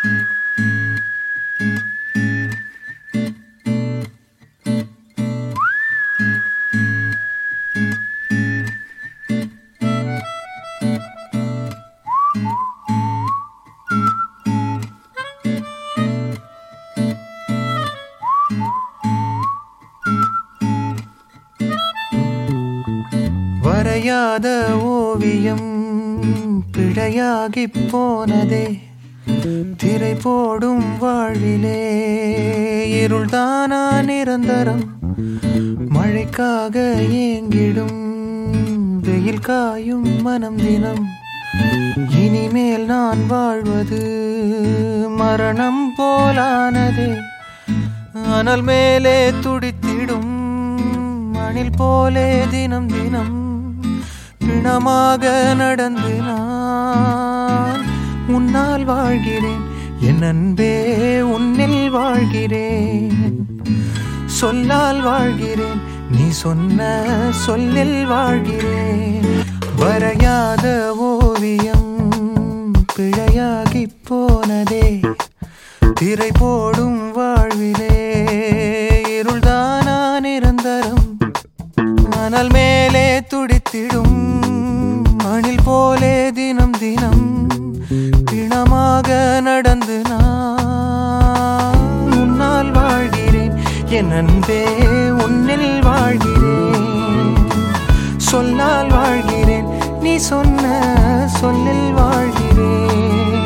வரையாத ஓவியம் பிழையாகிப் போனதே, திரை போடும் வாழ்விலே இருள்தானா நிரந்தரம். மழைக்காக ஏங்கிடும் வெயில் காயும் மனம் தினம். இனிமேல் நான் வாழ்வது மரணம் போலானதே. அனல் மேலே துடித்திடும் மணில் போலே தினம் தினம் பிணமாக நடந்து நான் உன்னால் வாழ்கிறேன். என் அன்பே உன்னில் வாழ்கிறேன். சொல்லால் வாழ்கிறேன், நீ சொன்ன சொல்லில் வாழ்கிறேன். வரையாத ஓவியம் பிழையாகி போனதே, திரை போடும் வாழ்விலே இருள்தானா நிரந்தரம். மணல் மேலே துடித்திடும் மணில் போலே தினம் தினம் பிணமாக நடந்து நான் உன்னால் வாழ்கிறேன். என் அன்பே உன்னில் வாழ்கிறேன். சொல்லால் வாழ்கிறேன், நீ சொன்ன சொல்லில் வாழ்கிறேன்.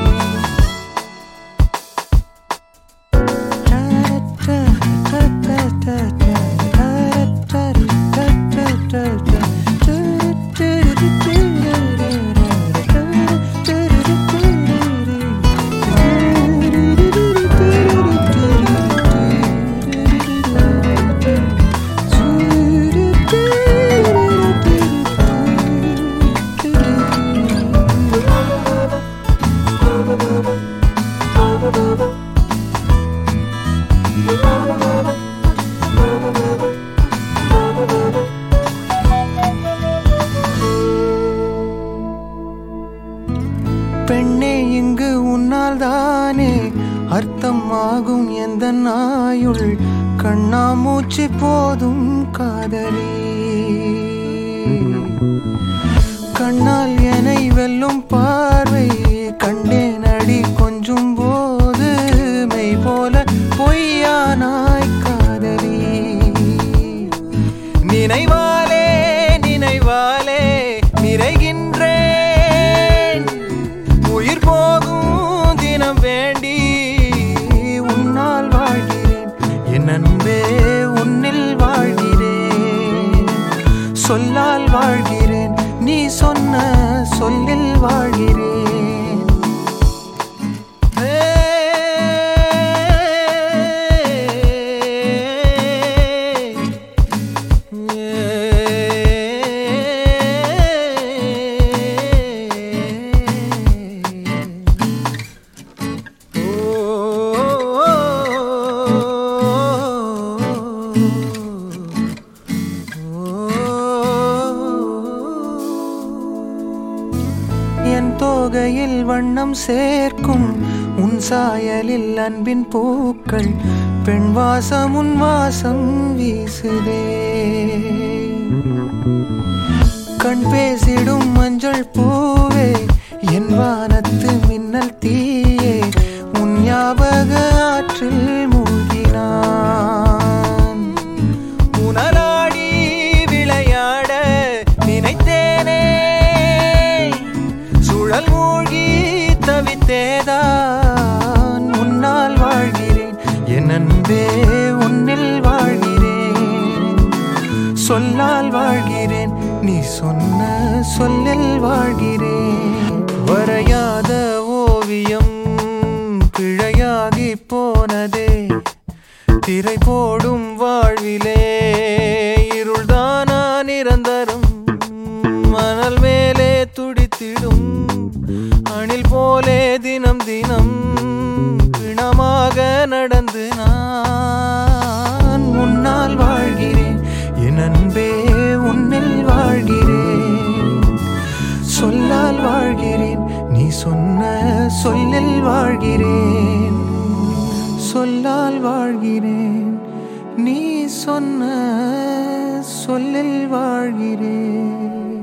பெண்ணே, இங்கு உன்னால் தானே அர்த்தம் ஆகும் எந்த நாயுள். கண்ணாமூச்சி போதும் காதலி, கண்ணால் என்னை வெல்லும் பார்வை கண்டேன் அடி. கொஞ்சும் போது மெய் போல பொய்யானாய் காதலி. நினைவாலே நினைவாலே நிறைகின்றேன். உயிர் போகும் தினம் வேண்டி உன்னால் வாழ்கிறேன். என் அன்பே உன்னில் வாழ்கிறேன். சொல்லால் வாழ்கிறேன், நீ சொன்ன சொல்லில் வாழ்கிறேன். என் தோகையில் வண்ணம் சேர்க்கும் உன் சாயலில் அன்பின் பூக்கள். பெண் வாசம் உன் வாசம் வீசுதே. கண் பேசிடும் மஞ்சள் பூவே, என் வானத்து மின்னல் தீயே. உன் ஞாபக ஆற்றில் மூழ்கினான். உணலாடி விளையாட நினைத்தேனே. சுழல் மூழ்கி தவித்தேதான் உன்னால் வாழ்கிறேன். என் அன்பே உன்னில் வாழ்கிறேன். சொல்லால் வாழ்கிறேன், நீ சொன்ன சொல்லில் வாழ்கிறேன். வரையாத ஓவியம் பிழையாகி போனதே, திரை போடும் வாழ்விலே இருள்தானா நிரந்தரம். மணல் மேலே துடித்திடும் அணில் போலே தினம் தினம் பிணமாக நடந்து நான் உன்னால் வாழ்கிறேன். என் அன்பே உன்னில் வாழ்கிறேன். சொல்லால் வாழ்கிறேன், நீ சொன்ன சொல்லில் வாழ்கிறேன். சொல்லால் வாழ்கிறேன், நீ சொன்ன சொல்லில் வாழ்கிறேன்.